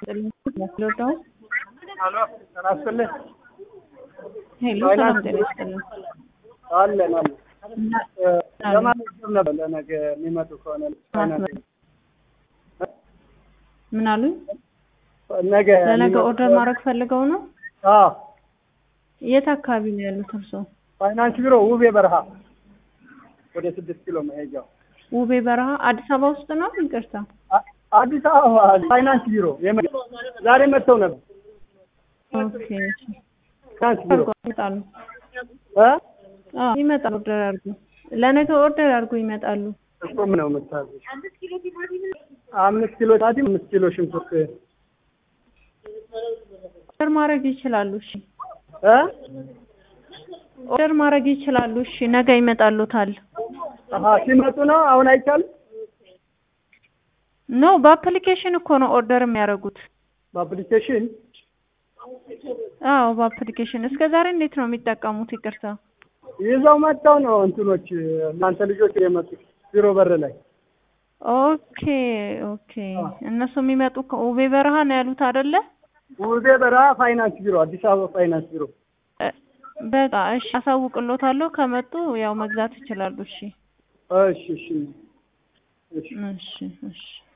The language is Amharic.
ይስጥልኝ መስሎታው አሎ ተናስተልህ ሄሎ ሰላም ጤና ይስጥልኝ አለን ለማለት ነበር ለነገ የሚመጡ ከሆነ ምን አሉ ነገ ለነገ ኦርደር ማድረግ ፈልገው ነው አዎ የት አካባቢ ነው ያሉት እርሶ ፋይናንስ ቢሮ ውቤ በረሃ ወደ 6 ኪሎ መሄጃው ውቤ በረሃ አዲስ አበባ ውስጥ ነው ይቅርታ አዲስ አበባ ፋይናንስ ቢሮ ዛሬ መጥተው ነበር ኦኬ ፋይናንስ ቢሮ ይመጣሉ ይመጣሉ ኦርደር አድርጉ ለነገ ኦርደር አድርጉ ይመጣሉ እኮ ምን ነው የምታዘው 5 ኪሎ ቲማቲም 5 ኪሎ ቲማቲም 5 ኪሎ ሽንኩርት ኦርደር ማድረግ ይችላሉ እሺ ኦርደር ማድረግ ይችላሉ እሺ ነገ ይመጣሉታል ሲመጡ ነው አሁን አይቻልም ኖ በአፕሊኬሽን እኮ ነው ኦርደር የሚያደርጉት በአፕሊኬሽን በአፕሊኬሽን እስከ ዛሬ እንዴት ነው የሚጠቀሙት ይቅርታ ይዘው መጣው ነው እንትኖች እናንተ ልጆች የመጡት ቢሮ በር ላይ ኦኬ እነሱ የሚመጡ ውቤ በረሃ ነው ያሉት አይደለ ውቤ በረሃ ፋይናንስ ቢሮ አዲስ አበባ ፋይናንስ ቢሮ በቃ እሺ አሳውቅሎታለሁ ከመጡ ያው መግዛት ይችላሉ እሺ እሺ